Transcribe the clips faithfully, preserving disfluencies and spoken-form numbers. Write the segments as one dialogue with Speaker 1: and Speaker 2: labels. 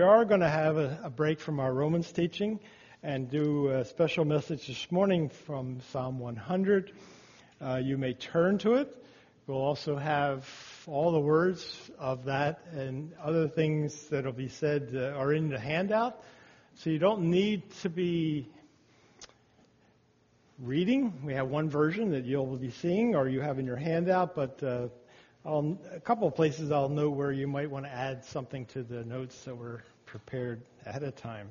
Speaker 1: are going to have a, a break from our Romans teaching and do a special message this morning from Psalm one hundred. Uh, you may turn to it. We'll also have all the words of that and other things that will be said uh, are in the handout. So you don't need to be reading. We have one version that you'll be seeing or you have in your handout, but uh, I'll, a couple of places I'll note where you might want to add something to the notes that were prepared ahead of time.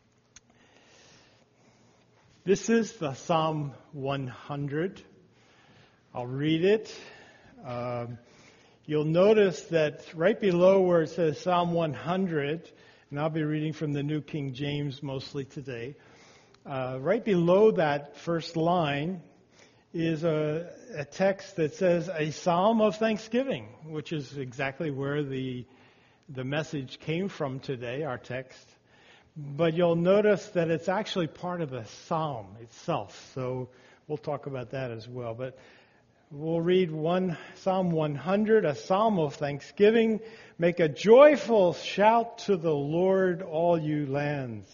Speaker 1: This is the Psalm one hundred. I'll read it. Um, you'll notice that right below where it says Psalm one hundred, and I'll be reading from the New King James mostly today, uh, right below that first line is a, a text that says a psalm of thanksgiving, which is exactly where the the message came from today, our text. But you'll notice that it's actually part of the psalm itself, so we'll talk about that as well. But we'll read one Psalm one hundred, a psalm of thanksgiving. Make a joyful shout to the Lord, all you lands.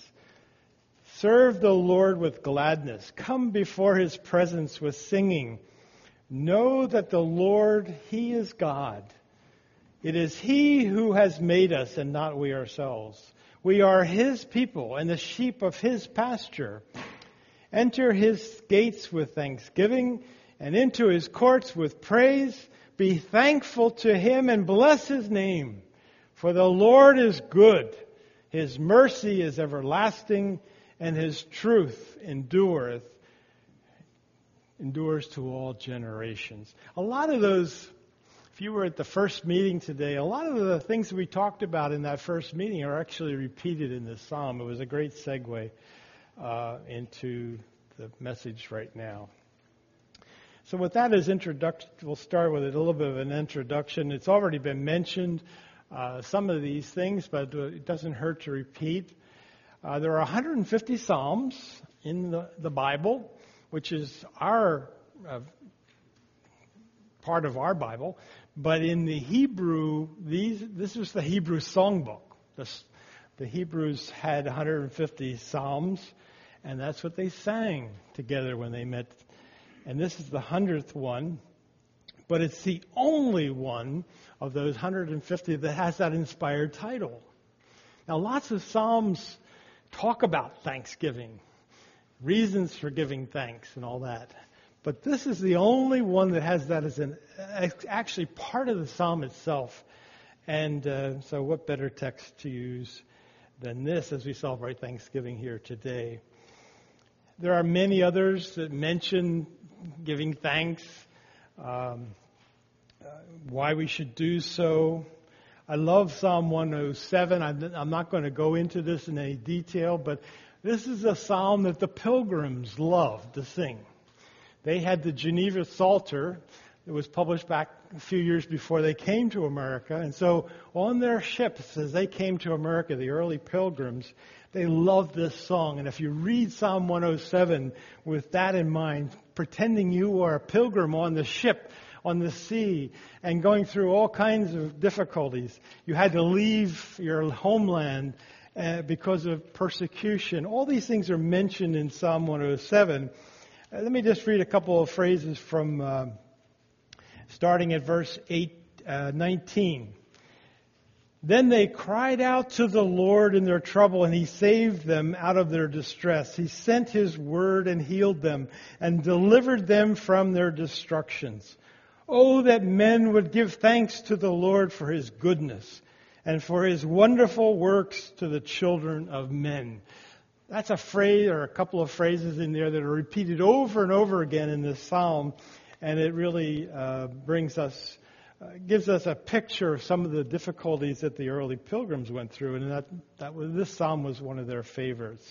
Speaker 1: Serve the Lord with gladness. Come before His presence with singing. Know that the Lord, He is God. It is He who has made us and not we ourselves. We are His people and the sheep of His pasture. Enter His gates with thanksgiving and into His courts with praise. Be thankful to Him and bless His name. For the Lord is good. His mercy is everlasting, and His truth endureth, endures to all generations. A lot of those, if you were at the first meeting today, a lot of the things that we talked about in that first meeting are actually repeated in this psalm. It was a great segue uh, into the message right now. So with that as introduction, we'll start with a little bit of an introduction. It's already been mentioned, uh, some of these things, but it doesn't hurt to repeat. Uh, there are one hundred fifty Psalms in the, the Bible, which is our uh, part of our Bible. But in the Hebrew, these this was the Hebrew songbook. The, the Hebrews had one hundred fifty Psalms, and that's what they sang together when they met. And this is the hundredth one, but it's the only one of those one hundred fifty that has that inspired title. Now, lots of Psalms talk about thanksgiving, reasons for giving thanks and all that. But this is the only one that has that as an actually part of the psalm itself. And uh, so what better text to use than this as we celebrate Thanksgiving here today? There are many others that mention giving thanks, um, uh, why we should do so. I love Psalm one oh seven. I'm, I'm not going to go into this in any detail, but this is a psalm that the pilgrims loved to sing. They had the Geneva Psalter. It was published back a few years before they came to America. And so on their ships, as they came to America, the early pilgrims, they loved this song. And if you read Psalm one oh seven with that in mind, pretending you are a pilgrim on the ship, on the sea, and going through all kinds of difficulties. You had to leave your homeland uh, because of persecution. All these things are mentioned in Psalm one oh seven. Uh, let me just read a couple of phrases from uh, starting at verse eight, uh, nineteen. Then they cried out to the Lord in their trouble, and He saved them out of their distress. He sent His word and healed them and delivered them from their destructions. Oh, that men would give thanks to the Lord for His goodness and for His wonderful works to the children of men. That's a phrase or a couple of phrases in there that are repeated over and over again in this psalm, and it really uh, brings us, uh, gives us a picture of some of the difficulties that the early pilgrims went through, and that that was this psalm was one of their favorites.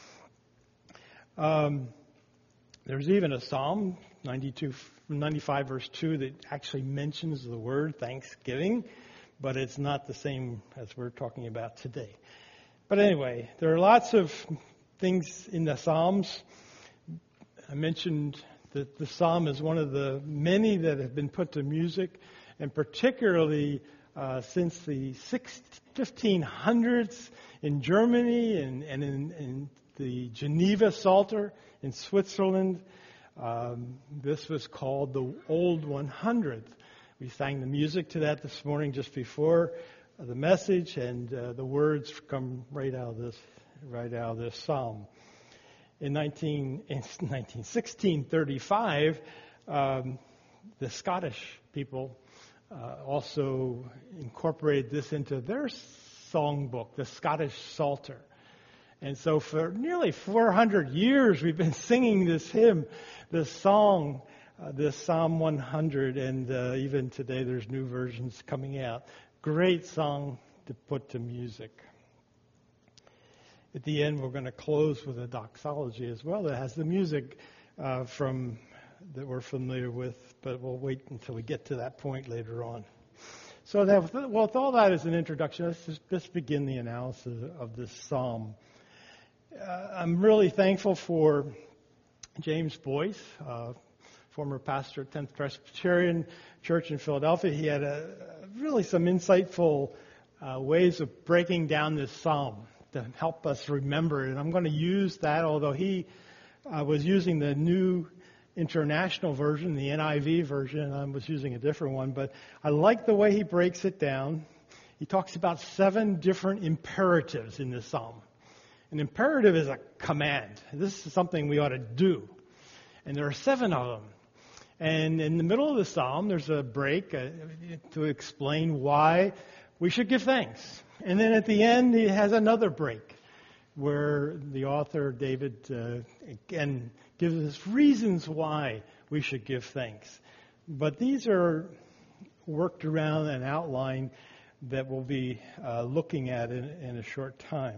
Speaker 1: Um, there's even a psalm, ninety-two, ninety-five verse two, that actually mentions the word thanksgiving, but it's not the same as we're talking about today. But anyway, there are lots of things in the Psalms. I mentioned that the Psalm is one of the many that have been put to music, and particularly uh, since the fifteen hundreds in Germany and, and in, in the Geneva Psalter in Switzerland. Um, this was called the Old one hundredth. We sang the music to that this morning just before the message, and uh, the words come right out of this, right out of this psalm. In nineteen, in sixteen thirty-five, um, the Scottish people uh, also incorporated this into their songbook, the Scottish Psalter. And so for nearly four hundred years, we've been singing this hymn, this song, uh, this Psalm one hundred, and uh, even today there's new versions coming out. Great song to put to music. At the end, we're going to close with a doxology as well that has the music uh, from that we're familiar with, but we'll wait until we get to that point later on. So that, well, with all that as an introduction, let's just let's begin the analysis of this psalm. Uh, I'm really thankful for James Boyce, uh, former pastor at tenth Presbyterian Church in Philadelphia. He had a, really some insightful uh, ways of breaking down this psalm to help us remember it. And I'm going to use that, although he uh, was using the New International Version, the N I V version, and I was using a different one. But I like the way he breaks it down. He talks about seven different imperatives in this psalm. An imperative is a command. This is something we ought to do. And there are seven of them. And in the middle of the psalm, there's a break uh, to explain why we should give thanks. And then at the end, he has another break where the author, David, uh, again, gives us reasons why we should give thanks. But these are worked around and outlined that we'll be uh, looking at in, in a short time.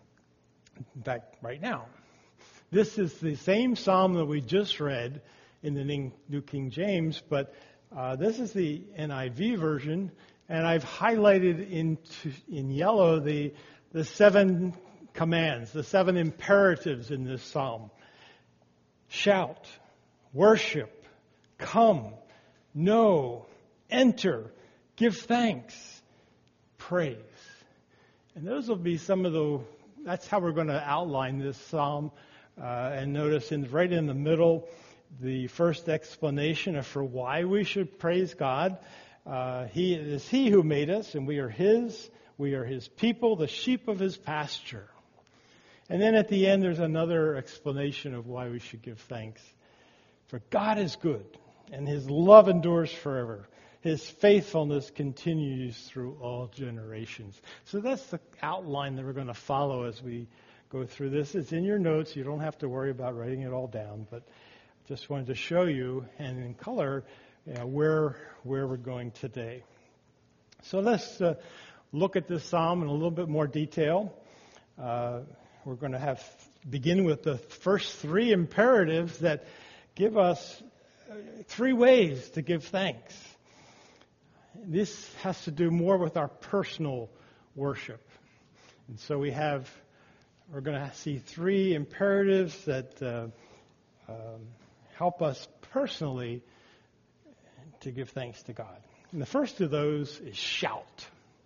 Speaker 1: In fact, right now. This is the same psalm that we just read in the New King James, but uh, this is the N I V version, and I've highlighted into, in yellow the, the seven commands, the seven imperatives in this psalm. Shout, worship, come, know, enter, give thanks, praise. And those will be some of the That's how we're going to outline this psalm. Uh, and notice in right in the middle, the first explanation of for why we should praise God. Uh, he it is He who made us, and we are His. We are His people, the sheep of His pasture. And then at the end, there's another explanation of why we should give thanks. For God is good, and His love endures forever. His faithfulness continues through all generations. So that's the outline that we're going to follow as we go through this. It's in your notes. You don't have to worry about writing it all down, but just wanted to show you, and in color, you know, where where we're going today. So let's uh, look at this psalm in a little bit more detail. Uh, we're going to have begin with the first three imperatives that give us three ways to give thanks. This has to do more with our personal worship. And so we have, we're going to see three imperatives that uh, um, help us personally to give thanks to God. And the first of those is shout.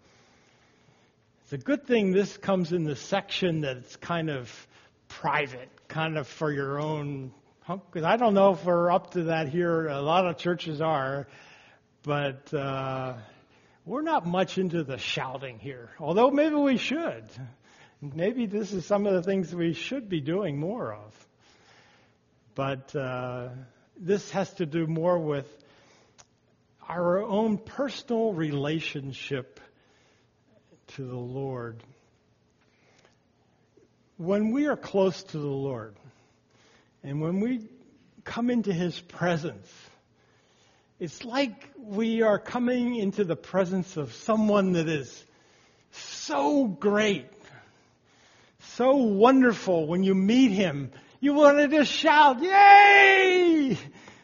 Speaker 1: It's a good thing this comes in the section that's kind of private, kind of for your own, because I don't know if we're up to that here. A lot of churches are. But uh, we're not much into the shouting here, although maybe we should. Maybe this is some of the things we should be doing more of. But uh, this has to do more with our own personal relationship to the Lord. When we are close to the Lord, and when we come into His presence, it's like we are coming into the presence of someone that is so great, so wonderful. When you meet Him, you want to just shout, "Yay!"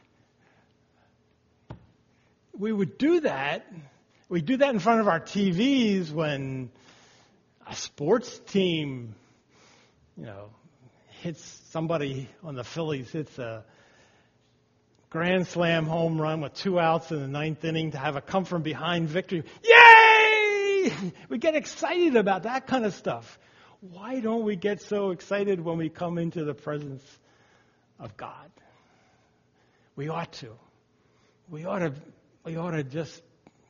Speaker 1: We would do that. We do that in front of our T Vs when a sports team, you know, hits somebody on the Phillies, hits a grand slam home run with two outs in the ninth inning to have a come from behind victory. Yay! We get excited about that kind of stuff. Why don't we get so excited when we come into the presence of God? We ought to. We ought to, we ought to just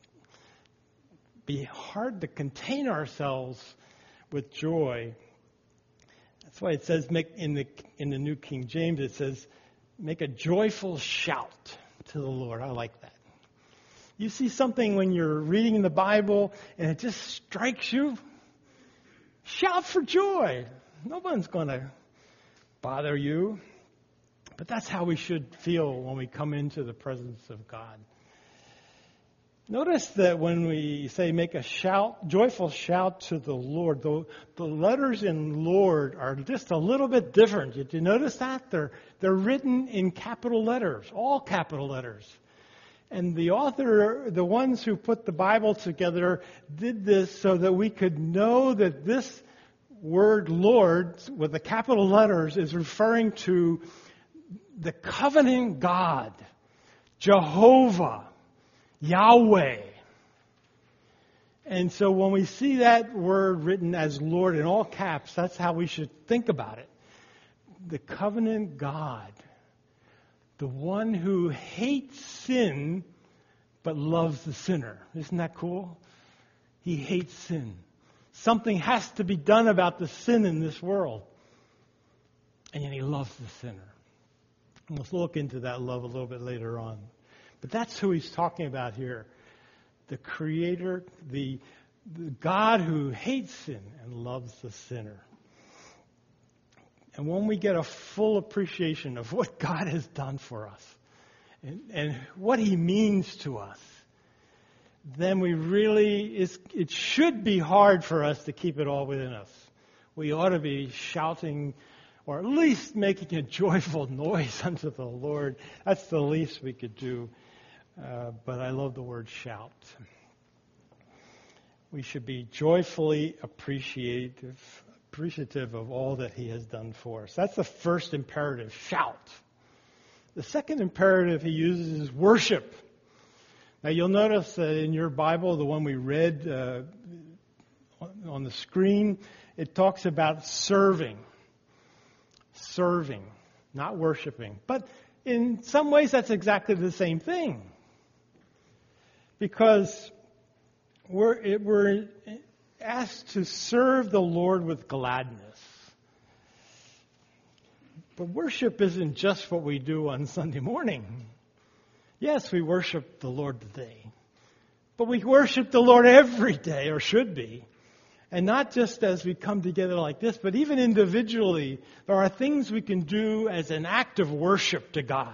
Speaker 1: be hard to contain ourselves with joy. That's why it says, make in the in the New King James, it says, make a joyful shout to the Lord. I like that. You see something when you're reading the Bible and it just strikes you, shout for joy. No one's going to bother you. But that's how we should feel when we come into the presence of God. Notice that when we say make a shout, joyful shout to the Lord, the, the letters in Lord are just a little bit different. Did you notice that? They're, they're written in capital letters, all capital letters. And the author, the ones who put the Bible together, did this so that we could know that this word Lord with the capital letters is referring to the covenant God, Jehovah, Yahweh. And so when we see that word written as Lord in all caps, that's how we should think about it. The covenant God, the one who hates sin but loves the sinner. Isn't that cool? He hates sin. Something has to be done about the sin in this world. And yet he loves the sinner. And we'll look into that love a little bit later on. But that's who he's talking about here. The Creator, the, the God who hates sin and loves the sinner. And when we get a full appreciation of what God has done for us and, and what He means to us, then we really, it's, it should be hard for us to keep it all within us. We ought to be shouting or at least making a joyful noise unto the Lord. That's the least we could do. Uh, but I love the word shout. We should be joyfully appreciative, appreciative of all that He has done for us. That's the first imperative, shout. The second imperative He uses is worship. Now you'll notice that in your Bible, the one we read uh, on the screen, it talks about serving. Serving, not worshiping. But in some ways that's exactly the same thing. Because we're, it, we're asked to serve the Lord with gladness. But worship isn't just what we do on Sunday morning. Yes, we worship the Lord today. But we worship the Lord every day, or should be. And not just as we come together like this, but even individually, there are things we can do as an act of worship to God.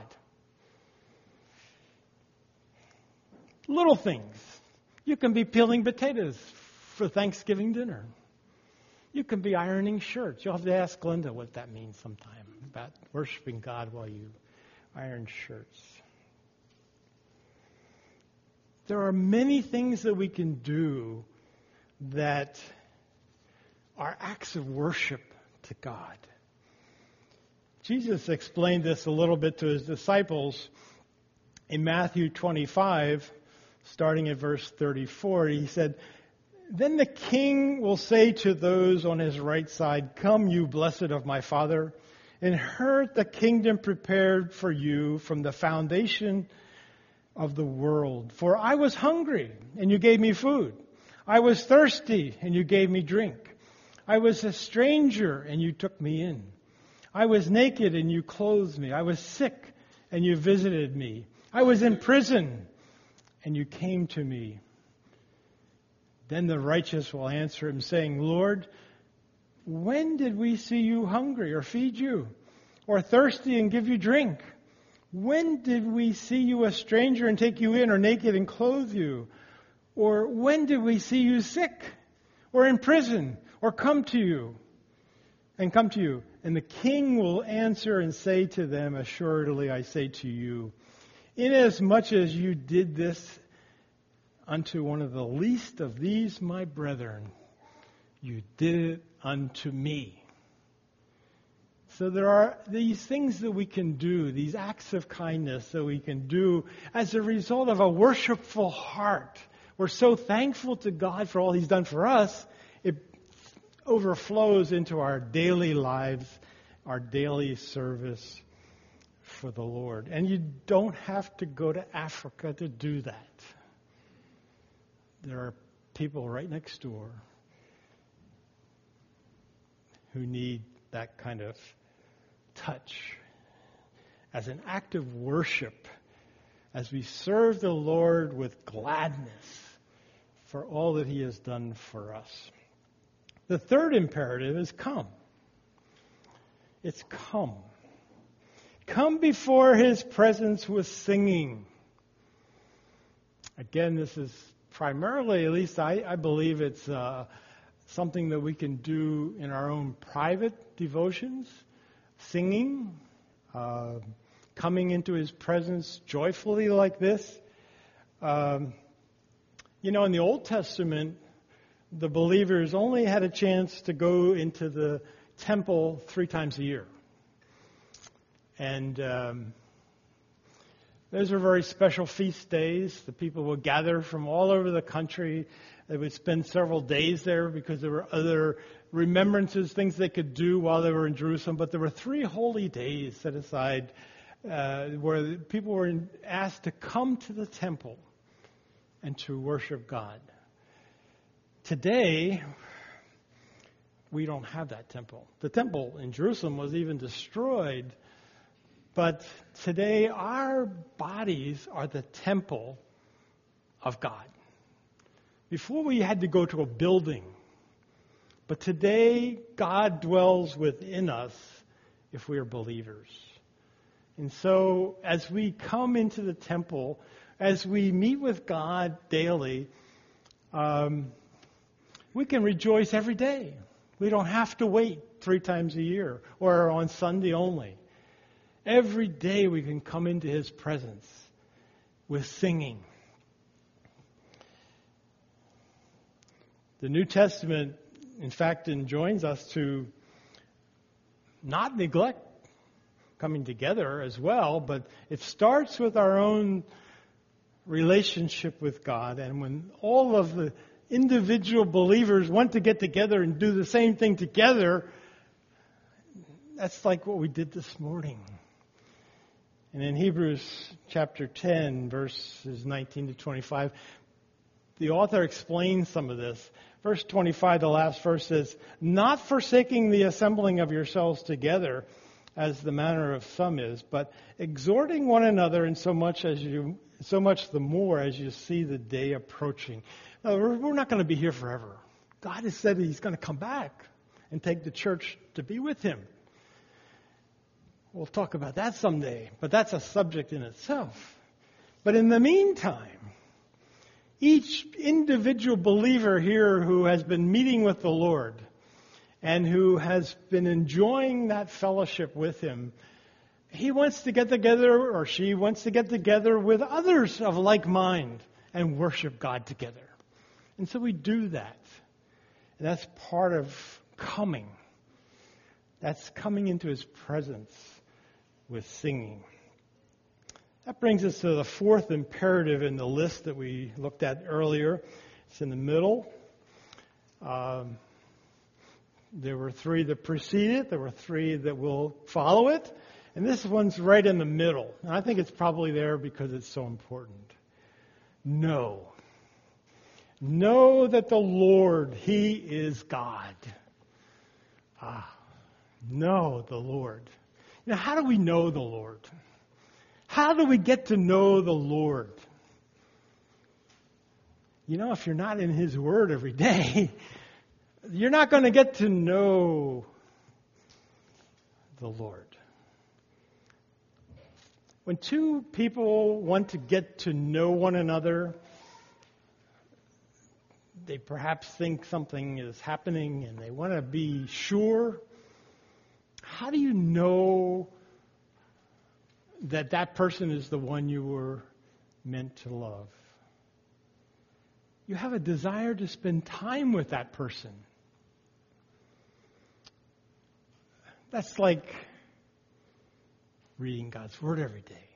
Speaker 1: Little things. You can be peeling potatoes for Thanksgiving dinner. You can be ironing shirts. You'll have to ask Glenda what that means sometime, about worshiping God while you iron shirts. There are many things that we can do that are acts of worship to God. Jesus explained this a little bit to His disciples in Matthew twenty-five, starting at verse thirty-four. He said, "Then the king will say to those on his right side, 'Come, you blessed of my Father, inherit the kingdom prepared for you from the foundation of the world. For I was hungry, and you gave me food. I was thirsty, and you gave me drink. I was a stranger, and you took me in. I was naked, and you clothed me. I was sick, and you visited me. I was in prison, and you came to me.' Then the righteous will answer him, saying, 'Lord, when did we see you hungry or feed you, or thirsty and give you drink? When did we see you a stranger and take you in, or naked and clothe you? Or when did we see you sick, or in prison, or come to you, and come to you?' And the king will answer and say to them, 'Assuredly I say to you, inasmuch as you did this unto one of the least of these my brethren, you did it unto me.'" So there are these things that we can do, these acts of kindness that we can do as a result of a worshipful heart. We're so thankful to God for all He's done for us. It overflows into our daily lives, our daily service for the Lord. And you don't have to go to Africa to do that. There are people right next door who need that kind of touch as an act of worship, as we serve the Lord with gladness for all that He has done for us. The third imperative is come. It's come. Come before His presence with singing. Again, this is primarily, at least I, I believe it's uh, something that we can do in our own private devotions, singing, uh, coming into His presence joyfully like this. Um, you know, in the Old Testament, the believers only had a chance to go into the temple three times a year. And um, those were very special feast days. The people would gather from all over the country. They would spend several days there because there were other remembrances, things they could do while they were in Jerusalem. But there were three holy days set aside uh, where people were asked to come to the temple and to worship God. Today, we don't have that temple. The temple in Jerusalem was even destroyed. But today, our bodies are the temple of God. Before, we had to go to a building. But today, God dwells within us if we are believers. And so, as we come into the temple, as we meet with God daily, um, we can rejoice every day. We don't have to wait three times a year or on Sunday only. Every day we can come into His presence with singing. The New Testament, in fact, enjoins us to not neglect coming together as well, but it starts with our own relationship with God. And when all of the individual believers want to get together and do the same thing together, that's like what we did this morning. And in Hebrews chapter ten, verses nineteen to twenty-five, the author explains some of this. Verse twenty-five, the last verse says, "Not forsaking the assembling of yourselves together, as the manner of some is, but exhorting one another, in so much as you, so much the more as you see the day approaching." Now, we're, we're not going to be here forever. God has said He's going to come back and take the church to be with Him. We'll talk about that someday, but that's a subject in itself. But in the meantime, each individual believer here who has been meeting with the Lord and who has been enjoying that fellowship with Him, he wants to get together, or she wants to get together with others of like mind and worship God together. And so we do that. And that's part of coming. That's coming into His presence with singing. That brings us to the fourth imperative in the list that we looked at earlier. It's in the middle. Um, there were three that preceded. There were three that will follow it. And this one's right in the middle. And I think it's probably there because it's so important. Know. Know that the Lord, He is God. Ah, know the Lord. Now, how do we know the Lord? How do we get to know the Lord? You know, if you're not in His Word every day, you're not going to get to know the Lord. When two people want to get to know one another, they perhaps think something is happening and they want to be sure. How do you know that that person is the one you were meant to love? You have a desire to spend time with that person. That's like reading God's Word every day.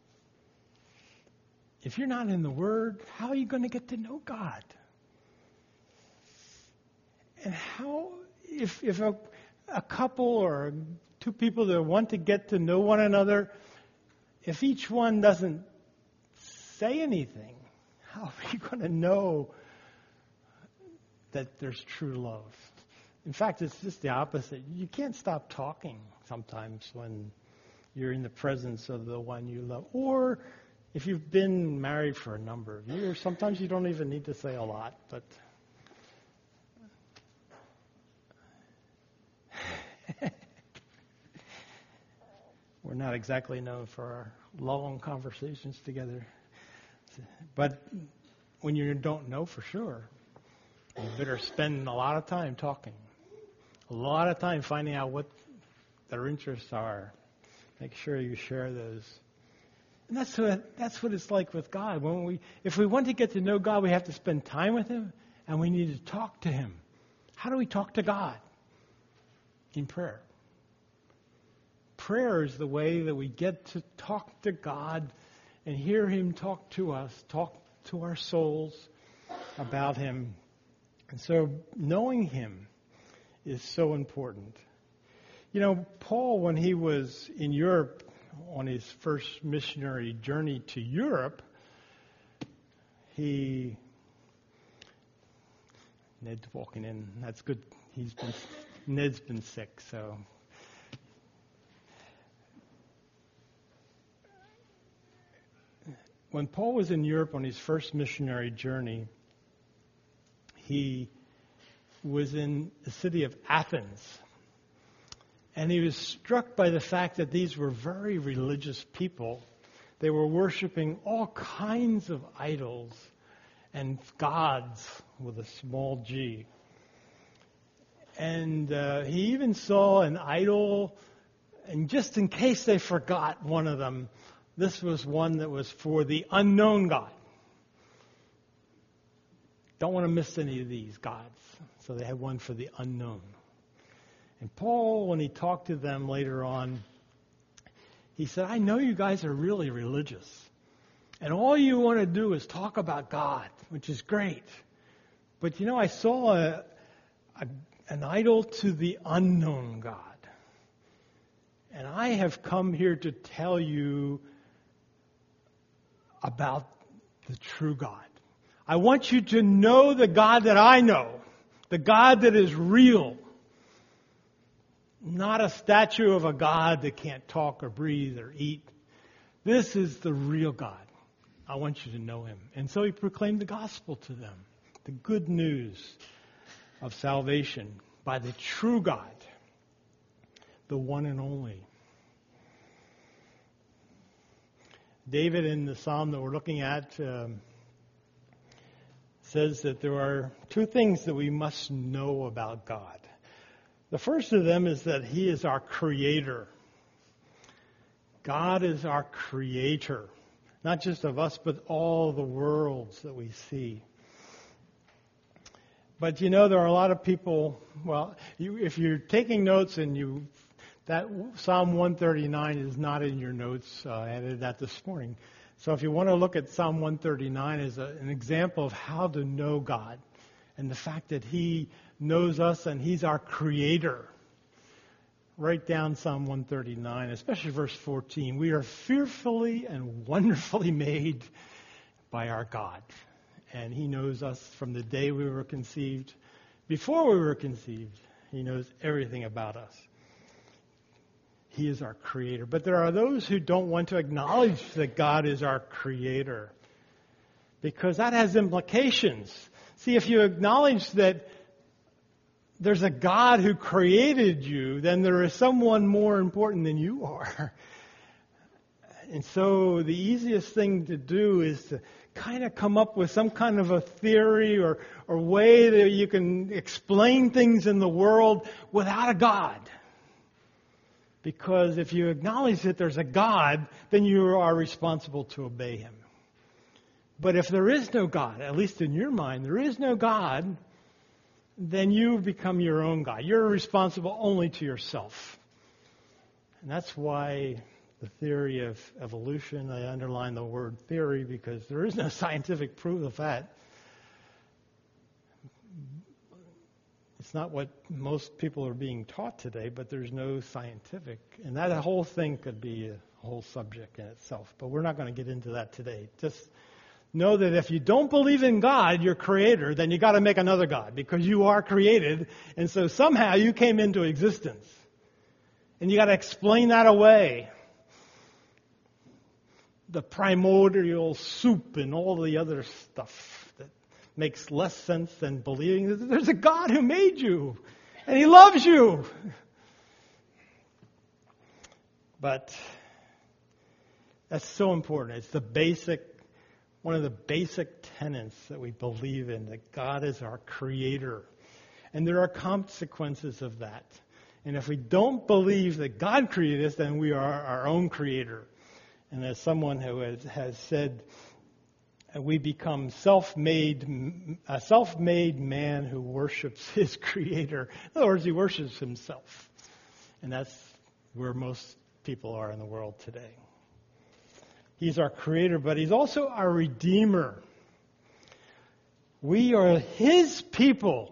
Speaker 1: If you're not in the Word, how are you going to get to know God? And how if if a, a couple or two people that want to get to know one another, if each one doesn't say anything, how are you going to know that there's true love? In fact, it's just the opposite. You can't stop talking sometimes when you're in the presence of the one you love. Or if you've been married for a number of years, sometimes you don't even need to say a lot. But we're not exactly known for our long conversations together. But when you don't know for sure, you better spend a lot of time talking. A lot of time finding out what their interests are. Make sure you share those. And that's what that's what it's like with God. When we, if we want to get to know God, we have to spend time with Him, and we need to talk to Him. How do we talk to God? In prayer. Prayer is the way that we get to talk to God and hear Him talk to us, talk to our souls about Him. And so knowing Him is so important. You know, Paul, when he was in Europe on his first missionary journey to Europe, he... Ned's walking in. That's good. He's been Ned's been sick, so... When Paul was in Europe on his first missionary journey, he was in the city of Athens. And he was struck by the fact that these were very religious people. They were worshiping all kinds of idols and gods with a small g. And uh, he even saw an idol, and just in case they forgot one of them, this was one that was for the unknown God. Don't want to miss any of these gods. So they had one for the unknown. And Paul, when he talked to them later on, he said, I know you guys are really religious. And all you want to do is talk about God, which is great. But you know, I saw a, a, an idol to the unknown God. And I have come here to tell you about the true God. I want you to know the God that I know, the God that is real. Not a statue of a God that can't talk or breathe or eat. This is the real God. I want you to know Him. And so he proclaimed the gospel to them, the good news of salvation by the true God, the one and only. David, in the psalm that we're looking at, um, says that there are two things that we must know about God. The first of them is that He is our creator. God is our creator, not just of us, but all the worlds that we see. But you know, there are a lot of people, well, you, if you're taking notes and you, that Psalm one thirty-nine is not in your notes. Uh, I added that this morning. So if you want to look at Psalm one thirty-nine as a, an example of how to know God and the fact that He knows us and He's our creator, write down Psalm one thirty-nine, especially verse fourteen. We are fearfully and wonderfully made by our God. And He knows us from the day we were conceived. Before we were conceived, He knows everything about us. He is our creator. But there are those who don't want to acknowledge that God is our creator, because that has implications. See, if you acknowledge that there's a God who created you, then there is someone more important than you are. And so the easiest thing to do is to kind of come up with some kind of a theory or, or way that you can explain things in the world without a God. Because if you acknowledge that there's a God, then you are responsible to obey Him. But if there is no God, at least in your mind, there is no God, then you become your own God. You're responsible only to yourself. And that's why the theory of evolution, I underline the word theory because there is no scientific proof of that. It's It's not what most people are being taught today, but there's no scientific. And that whole thing could be a whole subject in itself. But we're not going to get into that today. Just know that if you don't believe in God, your creator, then you got to make another God because you are created. And so somehow you came into existence. And you got to explain that away. The primordial soup and all the other stuff that makes less sense than believing that there's a God who made you and He loves you. But that's so important. It's the basic, one of the basic tenets that we believe in, that God is our creator. And there are consequences of that. And if we don't believe that God created us, then we are our own creator. And as someone who has, has said, we become self-made, a self-made man who worships his creator. In other words, he worships himself. And that's where most people are in the world today. He's our creator, but he's also our redeemer. We are his people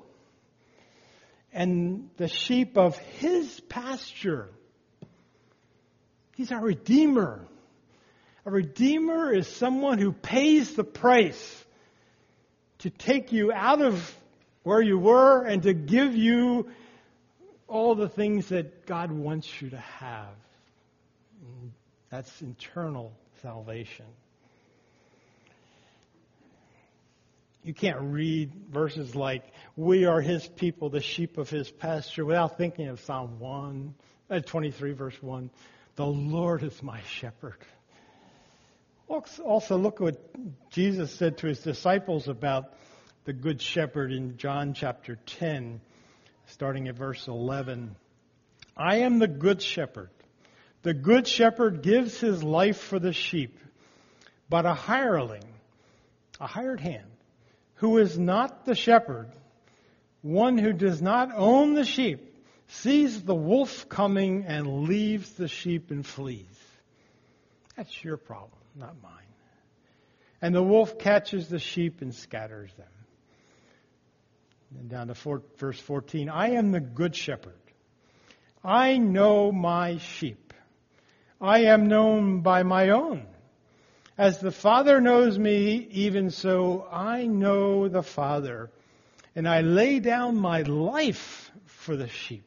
Speaker 1: and the sheep of his pasture. He's our redeemer. A redeemer is someone who pays the price to take you out of where you were and to give you all the things that God wants you to have. And that's eternal salvation. You can't read verses like, we are his people, the sheep of his pasture, without thinking of Psalm one, twenty-three, verse one. The Lord is my shepherd. Also, look what Jesus said to his disciples about the good shepherd in John chapter ten, starting at verse eleven. I am the good shepherd. The good shepherd gives his life for the sheep, but a hireling, a hired hand, who is not the shepherd, one who does not own the sheep, sees the wolf coming and leaves the sheep and flees. That's your problem, not mine. And the wolf catches the sheep and scatters them. And down to four, verse fourteen, I am the good shepherd. I know my sheep. I am known by my own. As the Father knows me, even so I know the Father. And I lay down my life for the sheep.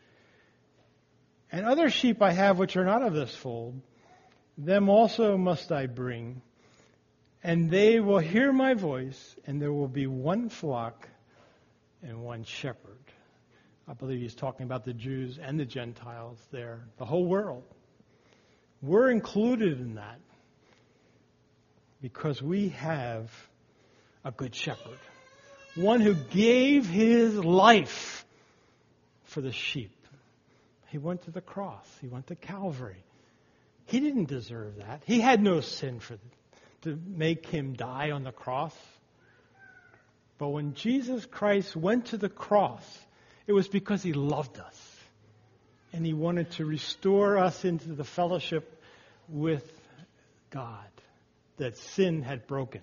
Speaker 1: And other sheep I have which are not of this fold, them also must I bring. And they will hear my voice, and there will be one flock and one shepherd. I believe he's talking about the Jews and the Gentiles there, the whole world. We're included in that because we have a good shepherd, one who gave his life for the sheep. He went to the cross. He went to Calvary. He didn't deserve that. He had no sin for to make him die on the cross. But when Jesus Christ went to the cross, it was because he loved us. And he wanted to restore us into the fellowship with God that sin had broken.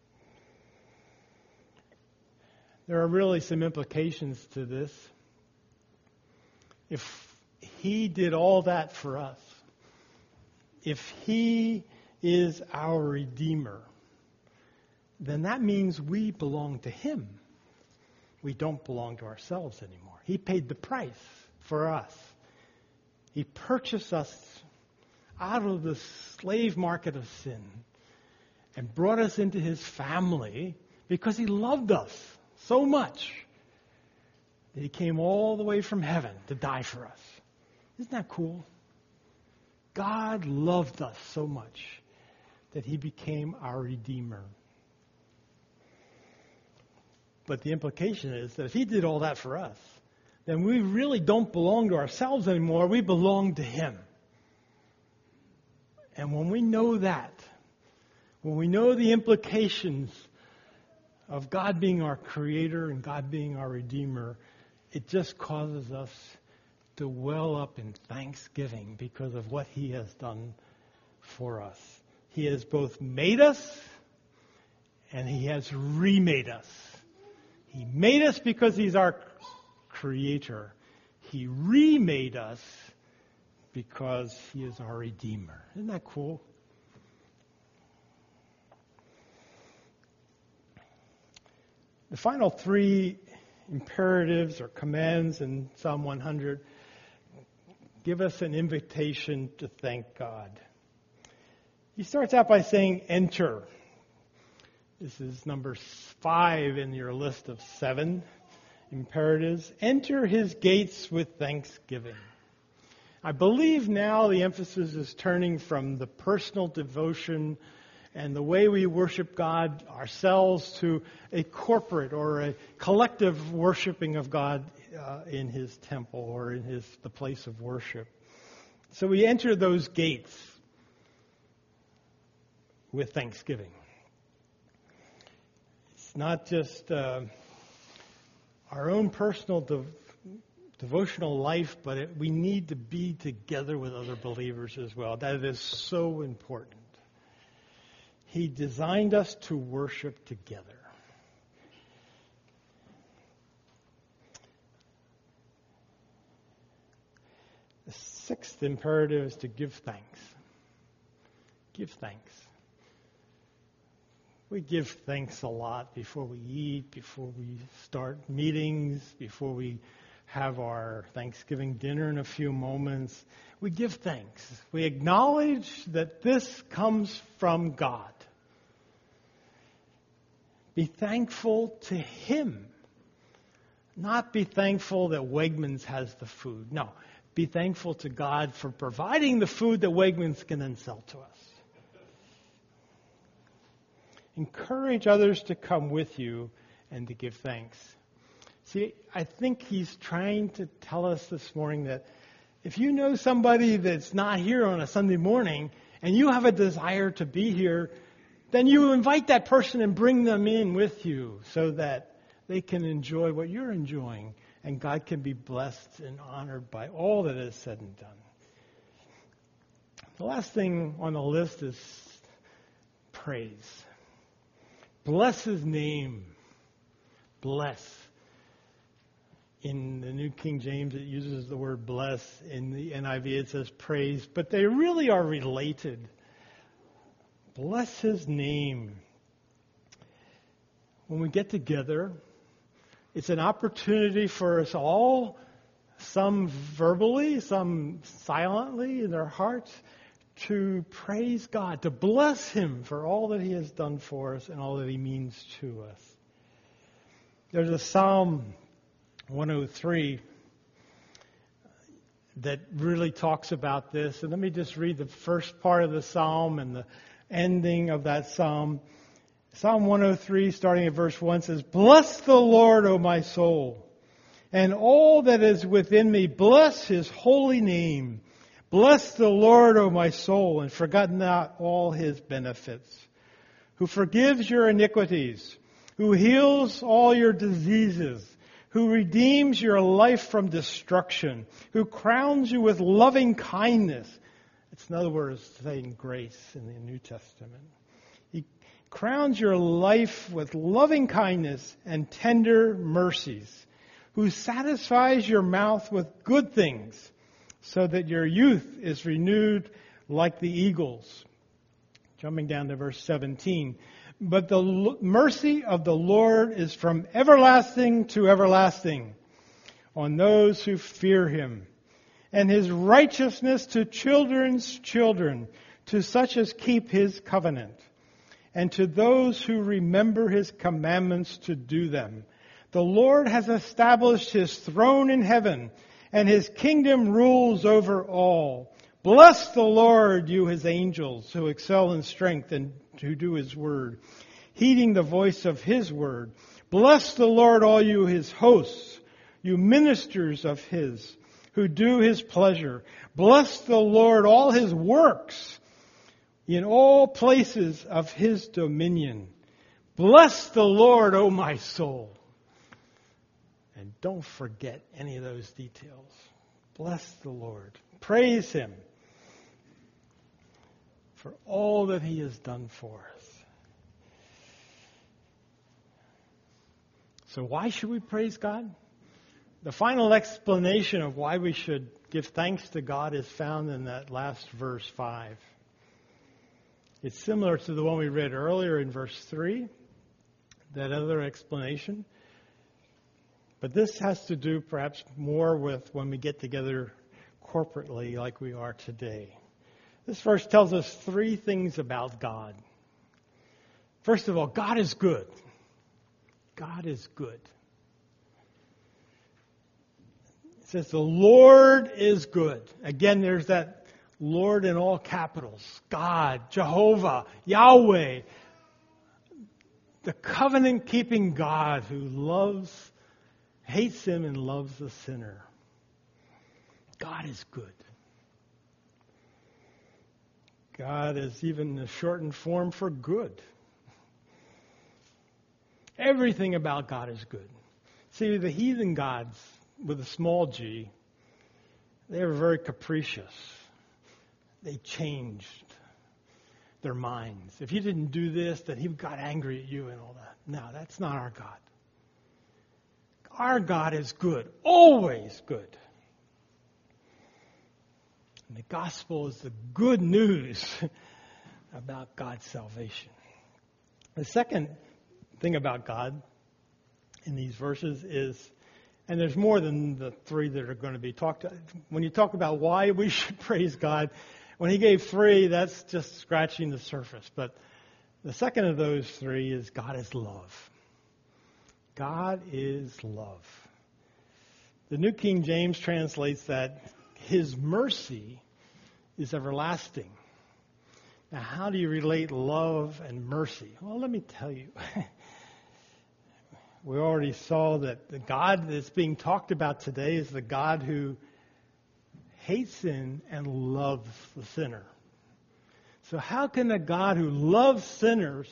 Speaker 1: There are really some implications to this. If he did all that for us, if he is our Redeemer, then that means we belong to him. We don't belong to ourselves anymore. He paid the price for us. He purchased us out of the slave market of sin and brought us into his family because he loved us so much that he came all the way from heaven to die for us. Isn't that cool? God loved us so much that he became our Redeemer. But the implication is that if he did all that for us, then we really don't belong to ourselves anymore. We belong to him. And when we know that, when we know the implications of God being our creator and God being our Redeemer, it just causes us to well up in thanksgiving because of what he has done for us. He has both made us and he has remade us. He made us because he's our creator. He remade us because he is our Redeemer. Isn't that cool? The final three imperatives or commands in Psalm one hundred give us an invitation to thank God. He starts out by saying, enter. This is number five in your list of seven imperatives. Enter his gates with thanksgiving. I believe now the emphasis is turning from the personal devotion and the way we worship God ourselves to a corporate or a collective worshiping of God uh, in his temple or in his the place of worship. So we enter those gates with thanksgiving. It's not just uh, our own personal dev- devotional life, but it, we need to be together with other believers as well. That is so important. He designed us to worship together. The sixth imperative is to give thanks. Give thanks. We give thanks a lot before we eat, before we start meetings, before we have our Thanksgiving dinner in a few moments. We give thanks. We acknowledge that this comes from God. Be thankful to him. Not be thankful that Wegmans has the food. No, be thankful to God for providing the food that Wegmans can then sell to us. Encourage others to come with you and to give thanks. See, I think he's trying to tell us this morning that if you know somebody that's not here on a Sunday morning and you have a desire to be here, then you invite that person and bring them in with you so that they can enjoy what you're enjoying and God can be blessed and honored by all that is said and done. The last thing on the list is praise. Bless his name. Bless. In the New King James, it uses the word bless. In the N I V, it says praise. But they really are related. Bless his name. When we get together, it's an opportunity for us all, some verbally, some silently in their hearts, to praise God, to bless him for all that he has done for us and all that he means to us. There's a Psalm one oh three that really talks about this. And let me just read the first part of the psalm and the ending of that psalm. Psalm one oh three, starting at verse one, says, "Bless the Lord, O my soul, and all that is within me, bless his holy name. Bless the Lord, O my soul, and forget not all his benefits, who forgives your iniquities, who heals all your diseases, who redeems your life from destruction, who crowns you with loving kindness." It's in other words saying grace in the New Testament. He crowns your life with loving kindness and tender mercies, who satisfies your mouth with good things, so that your youth is renewed like the eagles. Jumping down to verse seventeen. "But the l- mercy of the Lord is from everlasting to everlasting on those who fear him, and his righteousness to children's children, to such as keep his covenant, and to those who remember his commandments to do them. The Lord has established his throne in heaven, and his kingdom rules over all. Bless the Lord, you his angels, who excel in strength and who do his word, heeding the voice of his word. Bless the Lord, all you his hosts, you ministers of his, who do his pleasure. Bless the Lord, all his works, in all places of his dominion. Bless the Lord, O my soul." And don't forget any of those details. Bless the Lord. Praise him for all that he has done for us. So why should we praise God? The final explanation of why we should give thanks to God is found in that last verse five. It's similar to the one we read earlier in verse three, that other explanation. But this has to do perhaps more with when we get together corporately like we are today. This verse tells us three things about God. First of all, God is good. God is good. It says the Lord is good. Again, there's that Lord in all capitals. God, Jehovah, Yahweh. The covenant-keeping God who loves, hates him and loves the sinner. God is good. God is even a shortened form for good. Everything about God is good. See, the heathen gods with a small g, they were very capricious. They changed their minds. If you didn't do this, then he got angry at you and all that. No, that's not our God. Our God is good, always good. And the gospel is the good news about God's salvation. The second thing about God in these verses is, and there's more than the three that are going to be talked about. When you talk about why we should praise God, when he gave three, that's just scratching the surface. But the second of those three is God is love. God is love. The New King James translates that his mercy is everlasting. Now, how do you relate love and mercy? Well, let me tell you. We already saw that the God that's being talked about today is the God who hates sin and loves the sinner. So how can a God who loves sinners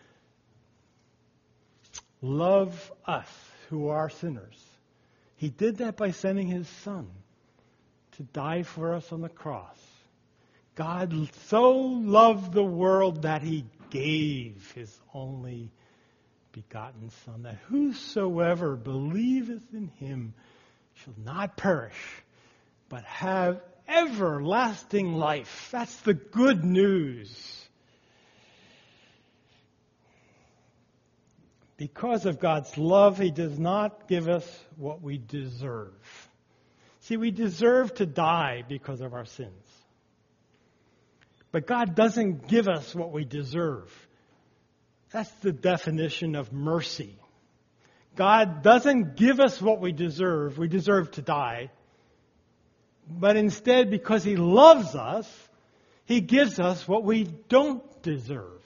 Speaker 1: love us who are sinners? He did that by sending his Son to die for us on the cross. God so loved the world that he gave his only begotten Son, that whosoever believeth in him shall not perish, but have everlasting life. That's the good news. Because of God's love, he does not give us what we deserve. See, we deserve to die because of our sins. But God doesn't give us what we deserve. That's the definition of mercy. God doesn't give us what we deserve. We deserve to die. But instead, because he loves us, he gives us what we don't deserve.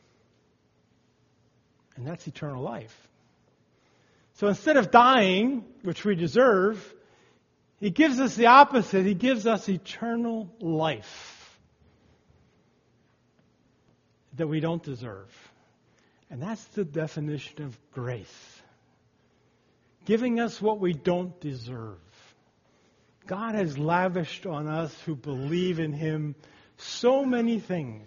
Speaker 1: And that's eternal life. So instead of dying, which we deserve, he gives us the opposite. He gives us eternal life that we don't deserve. And that's the definition of grace. Giving us what we don't deserve. God has lavished on us who believe in him so many things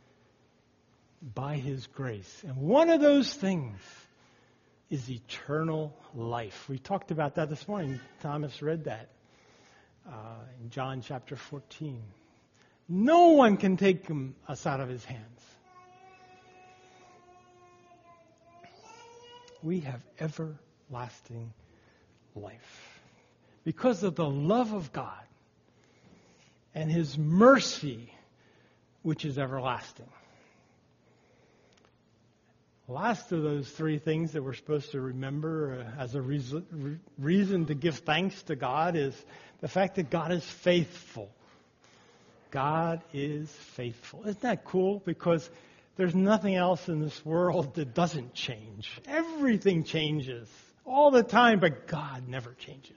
Speaker 1: by his grace. And one of those things is eternal life. We talked about that this morning. Thomas read that uh, in John chapter fourteen. No one can take him, us out of his hands. We have everlasting life because of the love of God and his mercy, which is everlasting. Last of those three things that we're supposed to remember uh, as a reason, reason to give thanks to God is the fact that God is faithful. God is faithful. Isn't that cool? Because there's nothing else in this world that doesn't change. Everything changes all the time, but God never changes.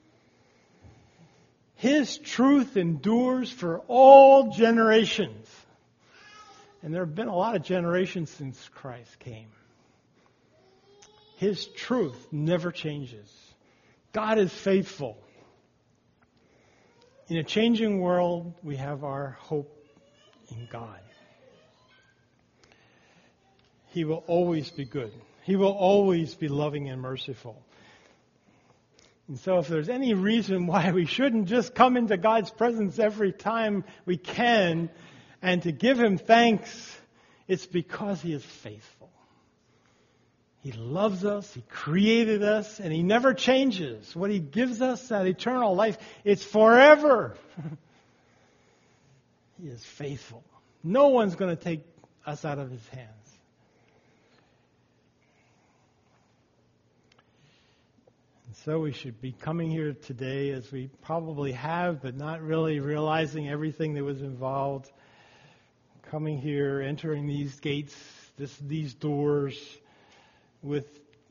Speaker 1: His truth endures for all generations. And there have been a lot of generations since Christ came. His truth never changes. God is faithful. In a changing world, we have our hope in God. He will always be good. He will always be loving and merciful. And so if there's any reason why we shouldn't just come into God's presence every time we can and to give Him thanks, it's because He is faithful. He loves us, He created us, and He never changes. What He gives us, that eternal life, it's forever. He is faithful. No one's going to take us out of His hands. And so we should be coming here today, as we probably have, but not really realizing everything that was involved. Coming here, entering these gates, this, these doors, with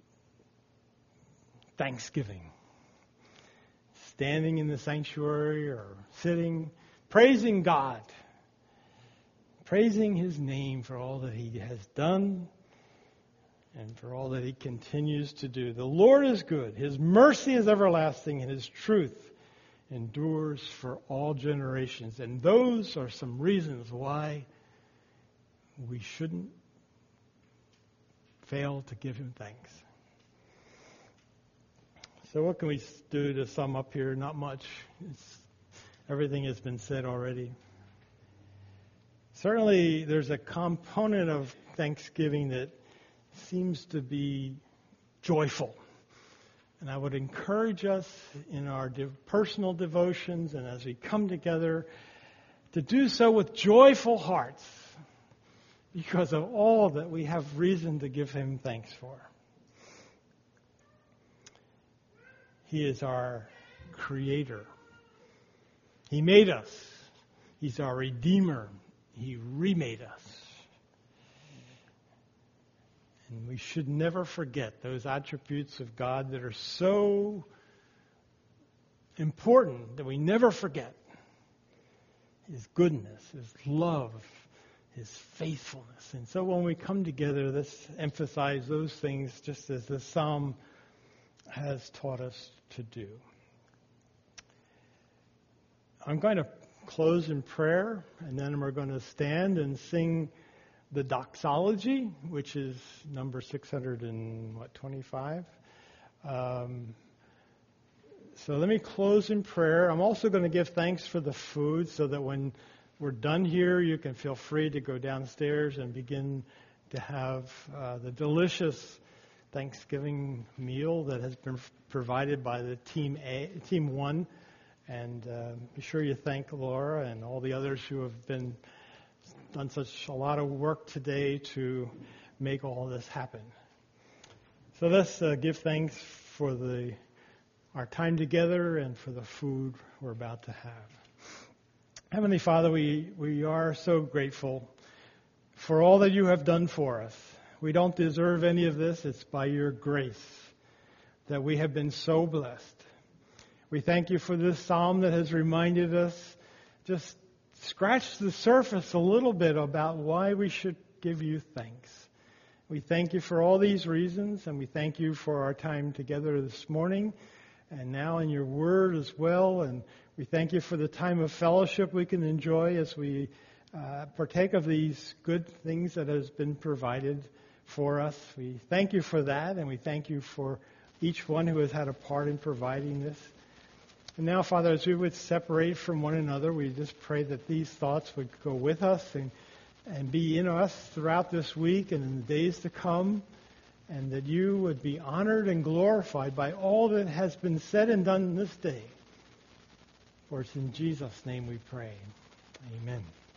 Speaker 1: thanksgiving. Standing in the sanctuary or sitting, praising God. Praising His name for all that He has done and for all that He continues to do. The Lord is good. His mercy is everlasting, and His truth endures for all generations. And those are some reasons why we shouldn't fail to give Him thanks. So what can we do to sum up here? Not much. It's, everything has been said already. Certainly there's a component of thanksgiving that seems to be joyful. And I would encourage us in our de- personal devotions and as we come together to do so with joyful hearts, because of all that we have reason to give Him thanks for. He is our Creator. He made us. He's our Redeemer. He remade us. And we should never forget those attributes of God that are so important that we never forget. His goodness, His love, His faithfulness. And so when we come together, let's emphasize those things just as the psalm has taught us to do. I'm going to close in prayer, and then we're going to stand and sing the doxology, which is number six hundred twenty-five. Um, so let me close in prayer. I'm also going to give thanks for the food, so that when we're done here, you can feel free to go downstairs and begin to have uh, the delicious Thanksgiving meal that has been provided by the team A, team one. And uh, be sure you thank Laura and all the others who have been done such a lot of work today to make all this happen. So let's uh, give thanks for the our time together and for the food we're about to have. Heavenly Father, we, we are so grateful for all that you have done for us. We don't deserve any of this. It's by your grace that we have been so blessed. We thank you for this psalm that has reminded us, just scratch the surface a little bit about why we should give you thanks. We thank you for all these reasons, and we thank you for our time together this morning and now in your word as well. And we thank you for the time of fellowship we can enjoy as we uh, partake of these good things that has been provided for us. We thank you for that, and we thank you for each one who has had a part in providing this. And now, Father, as we would separate from one another, we just pray that these thoughts would go with us and, and be in us throughout this week and in the days to come, and that you would be honored and glorified by all that has been said and done this day. For it's in Jesus' name we pray. Amen.